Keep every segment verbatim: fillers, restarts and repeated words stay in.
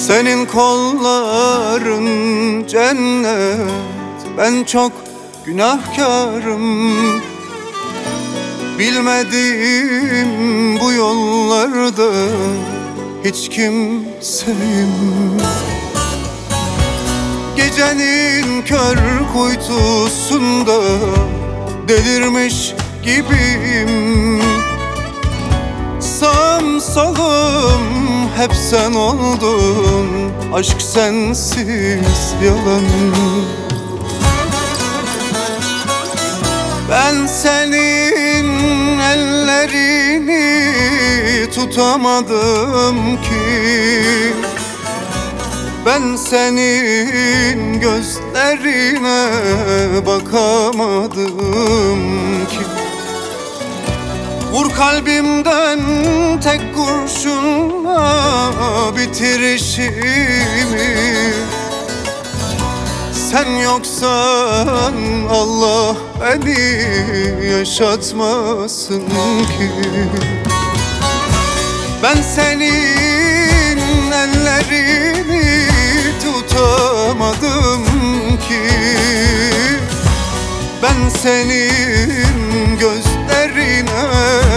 Senin kolların cennet, ben çok günahkarım. Bilmediğim bu yollarda hiç kimseyim. Gecenin kör kuytusunda delirmiş gibiyim. Sağım solum hep sen oldun, aşk sensiz yalan. Ben senin ellerini tutamadım ki, ben senin gözlerine bakamadım ki. Vur kalbimden tek kurşunla bitir işimi. Sen yoksan Allah beni yaşatmasın ki. Ben senin ellerini tutamadım ki, ben senin gözlerine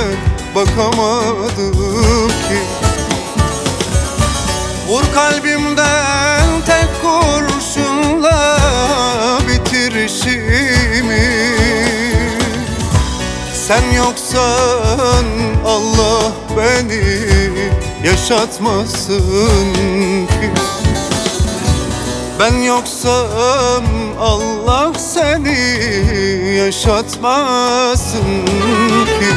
bakamadım ki. Vur kalbimden tek kurşunla bitir işimi. Sen yoksan Allah beni yaşatmasın ki. Ben yoksam Allah seni yaşatmasın ki.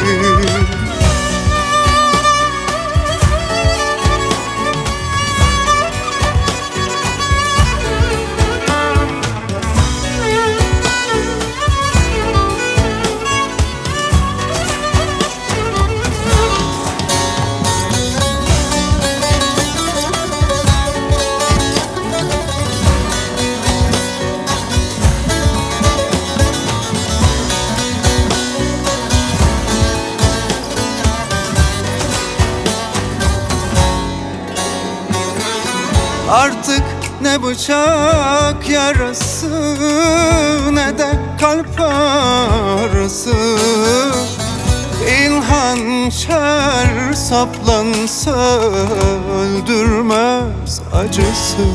Artık ne bıçak yarası ne de kalp ağrısı. Bir hançer saplansa öldürmez acısı.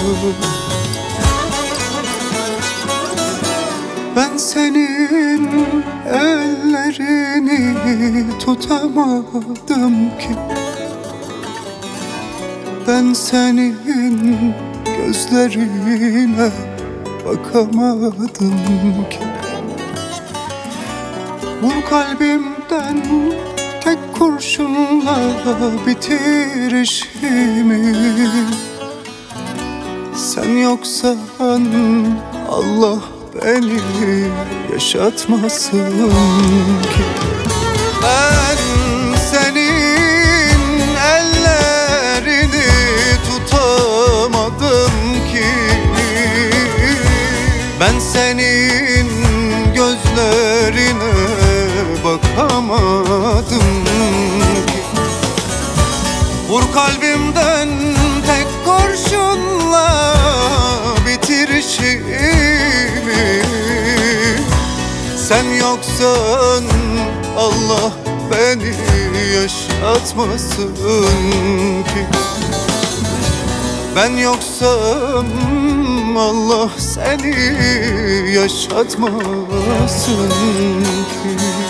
Ben senin ellerini tutamadım ki, ben senin gözlerine bakamadım ki. Vur kalbimden tek kurşunla bitir işimi. Sen yoksan Allah beni yaşatmasın ki. Ben senin ellerini tutamadım ki, ben senin gözlerine bakamadım ki. Vur kalbimden tek kurşunla bitir işimi. Sen yoksan Allah beni yaşatmasın ki. Ben yoksam Allah seni yaşatmasın ki.